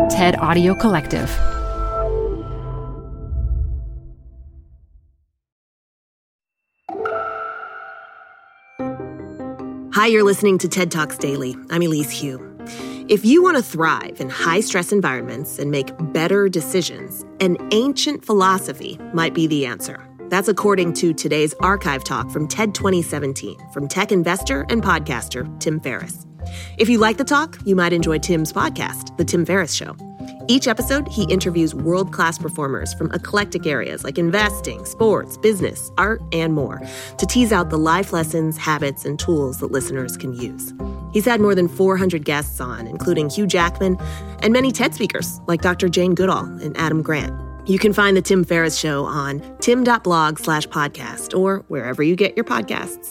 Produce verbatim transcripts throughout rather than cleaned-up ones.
TED Audio Collective. Hi, you're listening to TED Talks Daily. I'm Elise Hu. If you want to thrive in high-stress environments and make better decisions, an ancient philosophy might be the answer. That's according to today's archive talk from TED twenty seventeen from tech investor and podcaster Tim Ferriss. If you like the talk, you might enjoy Tim's podcast, The Tim Ferriss Show. Each episode, he interviews world-class performers from eclectic areas like investing, sports, business, art, and more to tease out the life lessons, habits, and tools that listeners can use. He's had more than four hundred guests on, including Hugh Jackman and many TED speakers like Doctor Jane Goodall and Adam Grant. You can find The Tim Ferriss Show on tim.blog slash podcast or wherever you get your podcasts.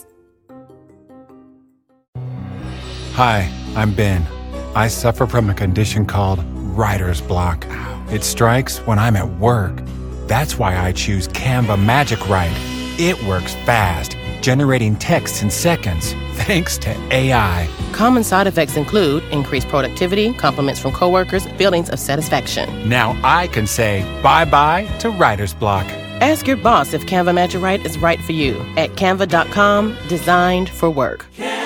Hi, I'm Ben. I suffer from a condition called writer's block. It strikes when I'm at work. That's why I choose Canva Magic Write. It works fast, generating text in seconds, thanks to A I. Common side effects include increased productivity, compliments from coworkers, feelings of satisfaction. Now I can say bye-bye to writer's block. Ask your boss if Canva Magic Write is right for you at canva dot com, designed for work.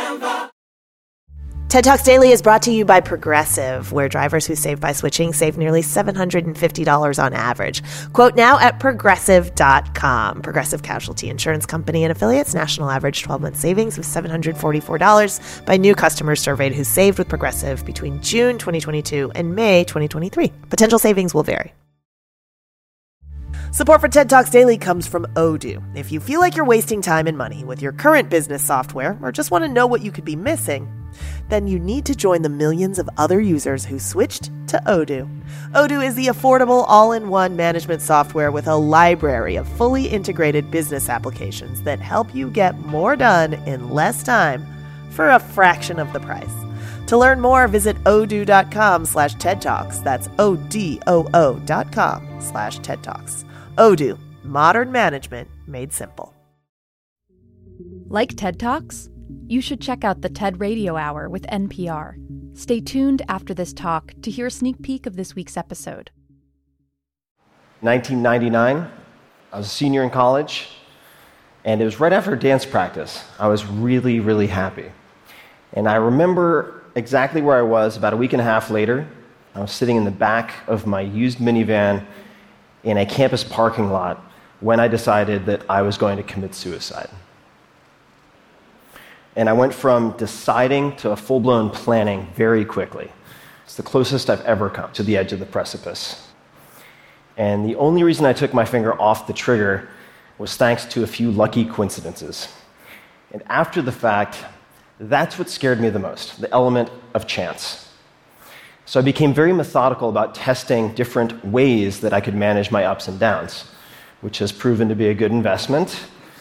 TED Talks Daily is brought to you by Progressive, where drivers who save by switching save nearly seven hundred fifty dollars on average. Quote now at progressive dot com. Progressive Casualty Insurance Company and affiliates. National average twelve-month savings of seven hundred forty-four dollars by new customers surveyed who saved with Progressive between June twenty twenty-two and May twenty twenty-three. Potential savings will vary. Support for TED Talks Daily comes from Odoo. If you feel like you're wasting time and money with your current business software or just want to know what you could be missing, then you need to join the millions of other users who switched to Odoo. Odoo is the affordable all-in-one management software with a library of fully integrated business applications that help you get more done in less time for a fraction of the price. To learn more, visit odoo.com slash TED Talks. That's O-D-O-O dot com slash TED Talks. Odoo, modern management made simple. Like TED Talks? You should check out the TED Radio Hour with N P R. Stay tuned after this talk to hear a sneak peek of this week's episode. nineteen ninety-nine, I was a senior in college, and it was right after dance practice. I was really, really happy. And I remember exactly where I was about a week and a half later. I was sitting in the back of my used minivan in a campus parking lot when I decided that I was going to commit suicide. And I went from deciding to a full-blown planning very quickly. It's the closest I've ever come to the edge of the precipice. And the only reason I took my finger off the trigger was thanks to a few lucky coincidences. And after the fact, that's what scared me the most, the element of chance. So I became very methodical about testing different ways that I could manage my ups and downs, which has proven to be a good investment.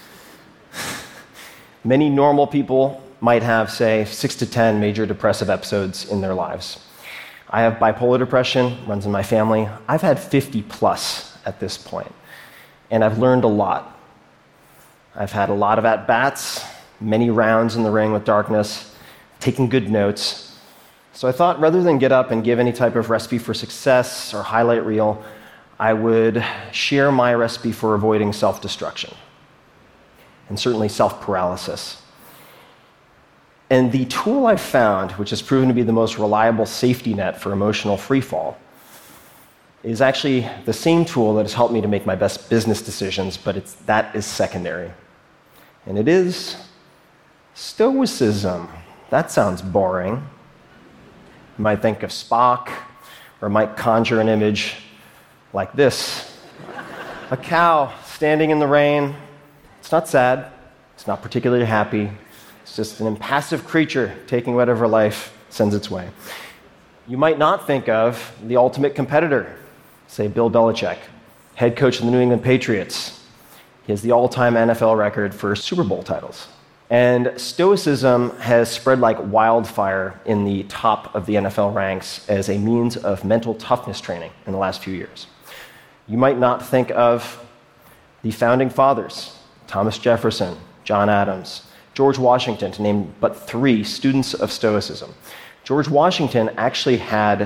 Many normal people might have, say, six to ten major depressive episodes in their lives. I have bipolar depression, runs in my family. I've had fifty plus at this point, and I've learned a lot. I've had a lot of at-bats, many rounds in the ring with darkness, taking good notes. So I thought rather than get up and give any type of recipe for success or highlight reel, I would share my recipe for avoiding self-destruction, and certainly self-paralysis. And the tool I've found, which has proven to be the most reliable safety net for emotional freefall, is actually the same tool that has helped me to make my best business decisions, but it's, that is secondary. And it is Stoicism. That sounds boring. You might think of Spock, or might conjure an image like this. A cow standing in the rain. It's not sad. It's not particularly happy. It's just an impassive creature taking whatever life sends its way. You might not think of the ultimate competitor, say Bill Belichick, head coach of the New England Patriots. He has the all-time N F L record for Super Bowl titles. And Stoicism has spread like wildfire in the top of the N F L ranks as a means of mental toughness training in the last few years. You might not think of the founding fathers, Thomas Jefferson, John Adams, George Washington, to name but three students of Stoicism. George Washington actually had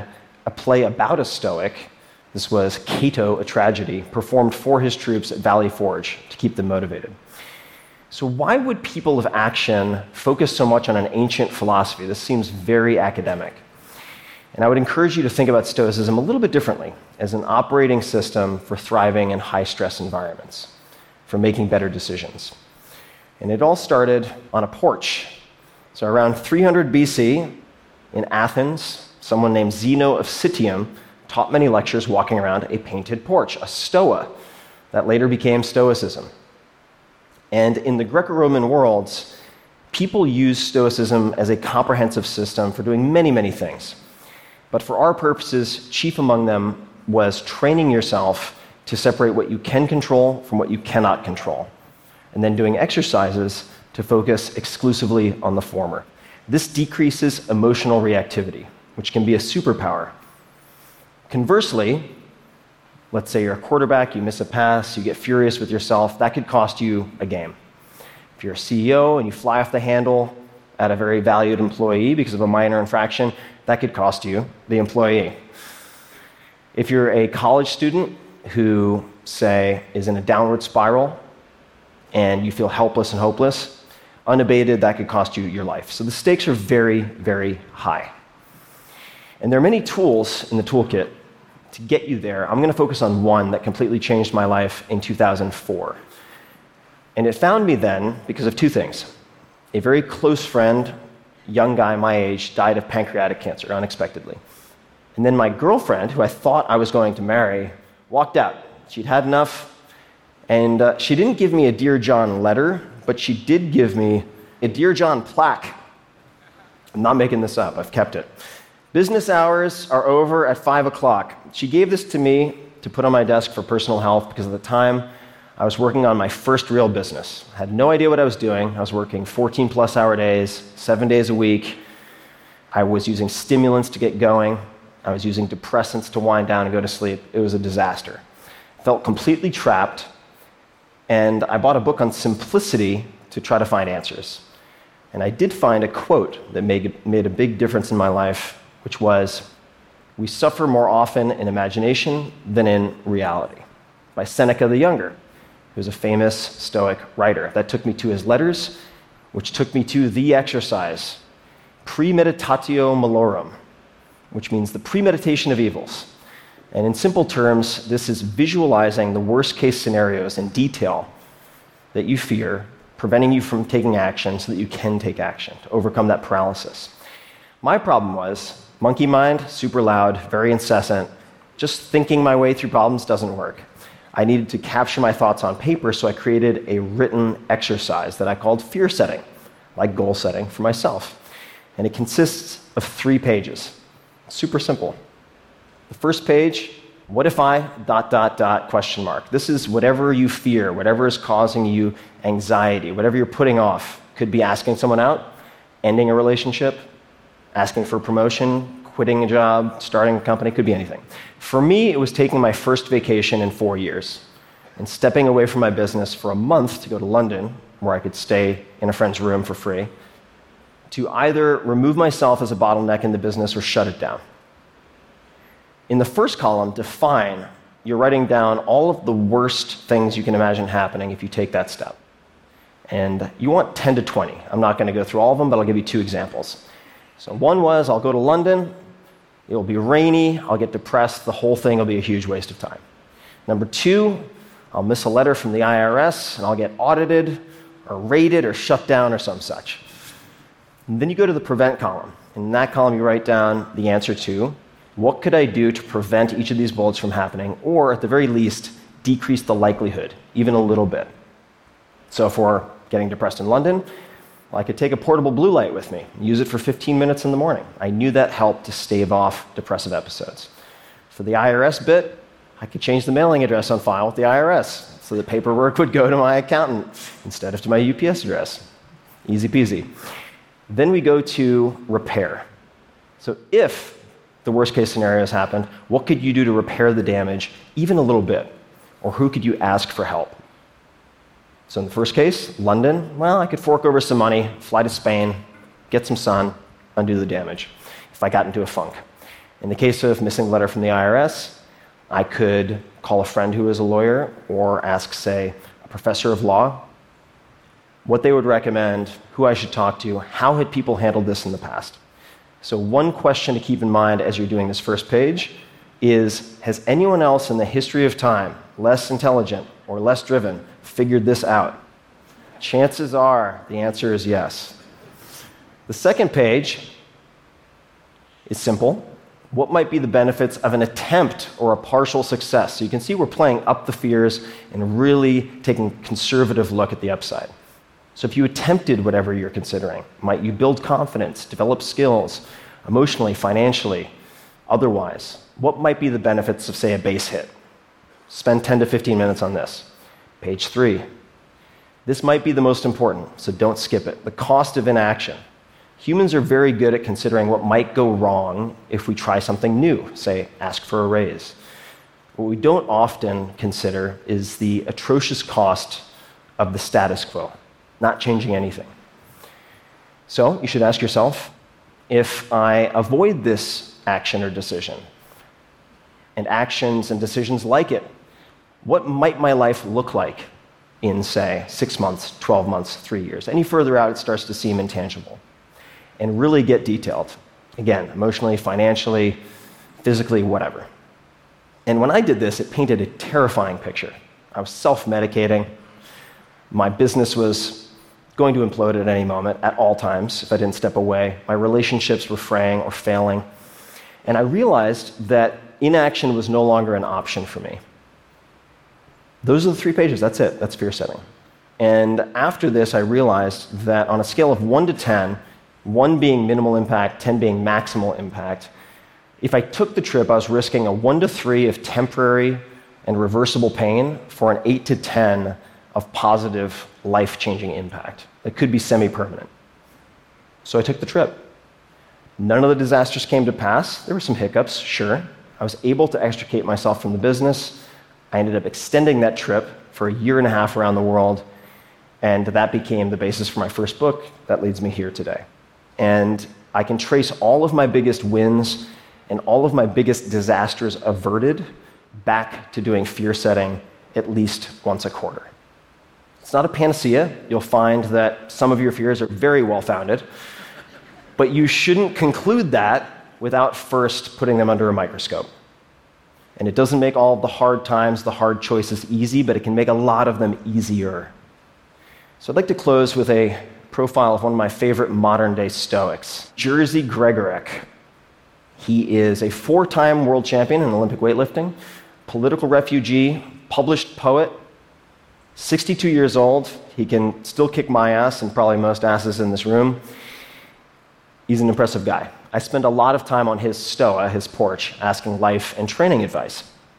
a play about a Stoic. This was Cato, a Tragedy, performed for his troops at Valley Forge to keep them motivated. So why would people of action focus so much on an ancient philosophy? This seems very academic. And I would encourage you to think about Stoicism a little bit differently as an operating system for thriving in high-stress environments, for making better decisions. And it all started on a porch. So around three hundred B C, in Athens, someone named Zeno of Citium taught many lectures walking around a painted porch, a stoa, that later became Stoicism. And in the Greco-Roman worlds, people used Stoicism as a comprehensive system for doing many, many things. But for our purposes, chief among them was training yourself to separate what you can control from what you cannot control, and then doing exercises to focus exclusively on the former. This decreases emotional reactivity, which can be a superpower. Conversely, let's say you're a quarterback, you miss a pass, you get furious with yourself, that could cost you a game. If you're a C E O and you fly off the handle at a very valued employee because of a minor infraction, that could cost you the employee. If you're a college student who, say, is in a downward spiral and you feel helpless and hopeless, unabated, that could cost you your life. So the stakes are very, very high. And there are many tools in the toolkit to get you there. I'm going to focus on one that completely changed my life in two thousand four. And it found me then because of two things. A very close friend, young guy my age, died of pancreatic cancer unexpectedly. And then my girlfriend, who I thought I was going to marry, walked out. She'd had enough. And uh, she didn't give me a Dear John letter, but she did give me a Dear John plaque. I'm not making this up. I've kept it. Business hours are over at five o'clock. She gave this to me to put on my desk for personal health because at the time I was working on my first real business. I had no idea what I was doing. I was working fourteen plus hour days, seven days a week. I was using stimulants to get going. I was using depressants to wind down and go to sleep. It was a disaster. I felt completely trapped, and I bought a book on simplicity to try to find answers. And I did find a quote that made, made a big difference in my life, which was, "We suffer more often in imagination than in reality," by Seneca the Younger, who's a famous Stoic writer. That took me to his letters, which took me to the exercise, premeditatio malorum, which means the premeditation of evils. And in simple terms, this is visualizing the worst-case scenarios in detail that you fear, preventing you from taking action so that you can take action to overcome that paralysis. My problem was monkey mind, super loud, very incessant. Just thinking my way through problems doesn't work. I needed to capture my thoughts on paper, so I created a written exercise that I called fear setting, like goal setting for myself. And it consists of three pages. Super simple. The first page, what if I, dot, dot, dot, question mark. This is whatever you fear, whatever is causing you anxiety, whatever you're putting off. Could be asking someone out, ending a relationship, asking for a promotion, quitting a job, starting a company, could be anything. For me, it was taking my first vacation in four years and stepping away from my business for a month to go to London, where I could stay in a friend's room for free, to either remove myself as a bottleneck in the business or shut it down. In the first column, define, you're writing down all of the worst things you can imagine happening if you take that step. And you want ten to twenty. I'm not going to go through all of them, but I'll give you two examples. So one was, I'll go to London, it'll be rainy, I'll get depressed, the whole thing will be a huge waste of time. Number two, I'll miss a letter from the I R S, and I'll get audited, or raided, or shut down, or some such. And then you go to the prevent column. In that column, you write down the answer to, what could I do to prevent each of these bullets from happening, or at the very least, decrease the likelihood, even a little bit. So if we're getting depressed in London, well, I could take a portable blue light with me, use it for fifteen minutes in the morning. I knew that helped to stave off depressive episodes. For the I R S bit, I could change the mailing address on file with the I R S, so the paperwork would go to my accountant instead of to my U P S address. Easy peasy. Then we go to repair. So if the worst case scenarios happened, what could you do to repair the damage even a little bit? Or who could you ask for help? So in the first case, London, well, I could fork over some money, fly to Spain, get some sun, undo the damage if I got into a funk. In the case of missing a letter from the I R S, I could call a friend who is a lawyer or ask, say, a professor of law what they would recommend, who I should talk to, how had people handled this in the past. So one question to keep in mind as you're doing this first page is, has anyone else in the history of time, less intelligent or less driven, figured this out? Chances are the answer is yes. The second page is simple. What might be the benefits of an attempt or a partial success? So you can see we're playing up the fears and really taking a conservative look at the upside. So if you attempted whatever you're considering, might you build confidence, develop skills, emotionally, financially, otherwise? What might be the benefits of, say, a base hit? Spend ten to fifteen minutes on this. Page three. This might be the most important, so don't skip it. The cost of inaction. Humans are very good at considering what might go wrong if we try something new, say, ask for a raise. What we don't often consider is the atrocious cost of the status quo, not changing anything. So you should ask yourself, if I avoid this action or decision, and actions and decisions like it, what might my life look like in, say, six months, twelve months, three years? Any further out, it starts to seem intangible. And really get detailed. Again, emotionally, financially, physically, whatever. And when I did this, it painted a terrifying picture. I was self-medicating. My business was going to implode at any moment, at all times, if I didn't step away. My relationships were fraying or failing. And I realized that inaction was no longer an option for me. Those are the three pages. That's it. That's fear setting. And after this, I realized that on a scale of one to ten, one being minimal impact, ten being maximal impact, if I took the trip, I was risking a one to three of temporary and reversible pain for an eight to ten of positive, life-changing impact that could be semi-permanent. So I took the trip. None of the disasters came to pass. There were some hiccups, sure. I was able to extricate myself from the business. I ended up extending that trip for a year and a half around the world, and that became the basis for my first book that leads me here today. And I can trace all of my biggest wins and all of my biggest disasters averted back to doing fear setting at least once a quarter. It's not a panacea. You'll find that some of your fears are very well-founded, but you shouldn't conclude that without first putting them under a microscope. And it doesn't make all of the hard times, the hard choices easy, but it can make a lot of them easier. So I'd like to close with a profile of one of my favorite modern-day Stoics, Jerzy Gregorek. He is a four-time world champion in Olympic weightlifting, political refugee, published poet, sixty-two years old. He can still kick my ass and probably most asses in this room. He's an impressive guy. I spend a lot of time on his stoa, his porch, asking life and training advice.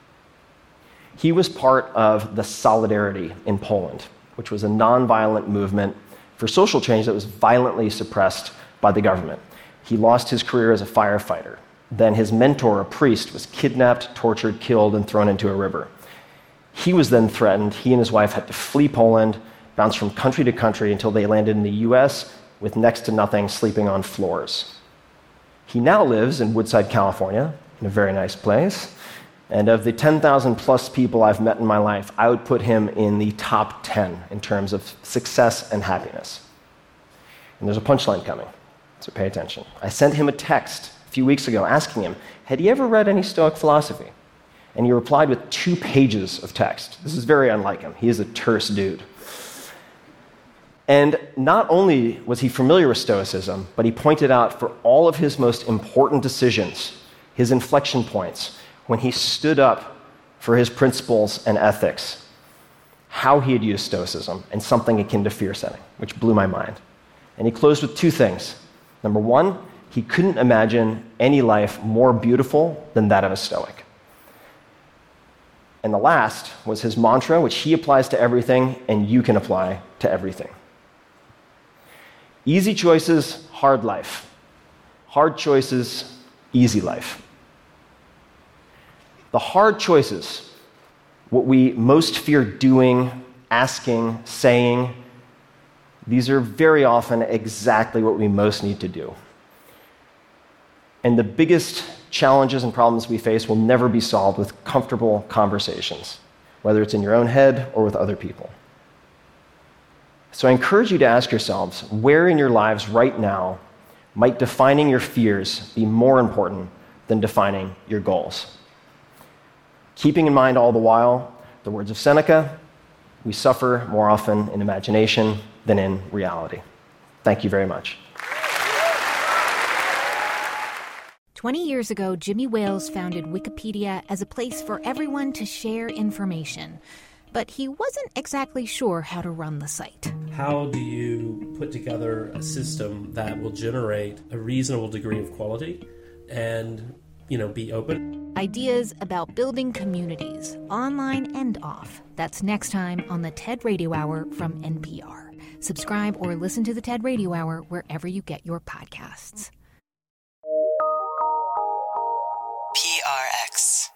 He was part of the Solidarity in Poland, which was a nonviolent movement for social change that was violently suppressed by the government. He lost his career as a firefighter. Then his mentor, a priest, was kidnapped, tortured, killed, and thrown into a river. He was then threatened. He and his wife had to flee Poland, bounce from country to country until they landed in the U S with next to nothing, sleeping on floors. He now lives in Woodside, California, in a very nice place. And of the ten thousand plus people I've met in my life, I would put him in the top ten in terms of success and happiness. And there's a punchline coming, so pay attention. I sent him a text a few weeks ago asking him, had he ever read any Stoic philosophy? And he replied with two pages of text. This is very unlike him. He is a terse dude. And not only was he familiar with Stoicism, but he pointed out for all of his most important decisions, his inflection points, when he stood up for his principles and ethics, how he had used Stoicism and something akin to fear setting, which blew my mind. And he closed with two things. Number one, he couldn't imagine any life more beautiful than that of a Stoic. And the last was his mantra, which he applies to everything, and you can apply to everything. Easy choices, hard life. Hard choices, easy life. The hard choices, what we most fear doing, asking, saying, these are very often exactly what we most need to do. And the biggest challenges and problems we face will never be solved with comfortable conversations, whether it's in your own head or with other people. So I encourage you to ask yourselves, where in your lives right now might defining your fears be more important than defining your goals? Keeping in mind all the while the words of Seneca, we suffer more often in imagination than in reality. Thank you very much. twenty years ago, Jimmy Wales founded Wikipedia as a place for everyone to share information. But he wasn't exactly sure how to run the site. How do you put together a system that will generate a reasonable degree of quality and, you know, be open? Ideas about building communities, online and off. That's next time on the TED Radio Hour from N P R. Subscribe or listen to the TED Radio Hour wherever you get your podcasts. P R X.